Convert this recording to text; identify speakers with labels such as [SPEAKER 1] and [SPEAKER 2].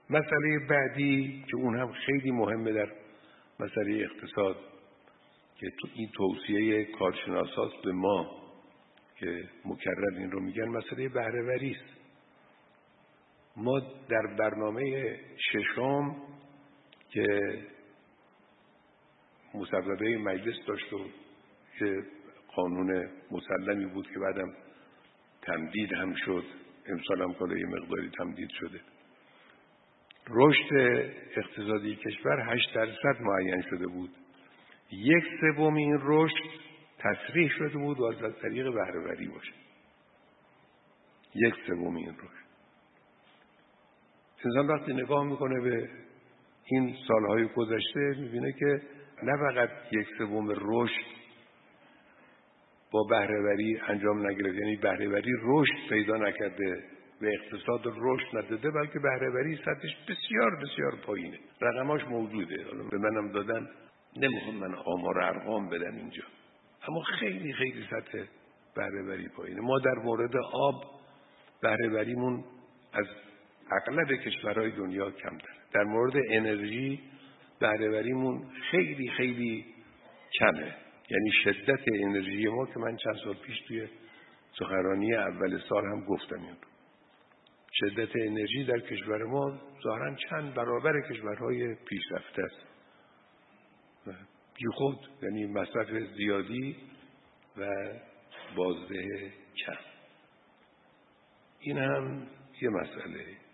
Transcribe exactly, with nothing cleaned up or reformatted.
[SPEAKER 1] مسئله بعدی که اون هم خیلی مهمه در مسئله اقتصاد که تو این توصیه کارشناساست به ما که مکرر این رو میگن، مسئله بهره‌وری است. ما در برنامه ششم که مصوبه مجلس داشت و که قانون مسلمی بود که بعدم تمدید هم شد، امسال هم کالا یه مقداری تمدید شده، رشد اقتصادی کشور هشت درصد معین شده بود. یک سوم این رشد تصریح شده بود و از طریق بهره‌وری باشه. یک سوم این رشد. انسان وقتی نگاه میکنه به این سالهای گذشته میبینه که نه فقط یک سوم رشد با بهره‌وری انجام نگرفت، یعنی بهره‌وری رشد پیدا نکرده و اقتصاد رشد نداده، بلکه بهره‌وری سطحش بسیار بسیار پایینه. رقماش موجوده، حالا به منم دادن، نمیخوام من آمار و ارقام بدم اینجا، اما خیلی خیلی سطح بهره‌وری پایینه. ما در مورد آب بهره‌وریمون از اغلب کشورهای دنیا کمتره. در مورد انرژی بهره‌وریمون خیلی خیلی کمه. یعنی شدت انرژی ما که من چند سال پیش توی سخنرانی اول سال هم گفتم این رو. شدت انرژی در کشور ما ظاهراً چند برابر کشورهای پیشرفته است. بی خود، یعنی مصرف زیادی و بازده کم. این هم یه مسئله.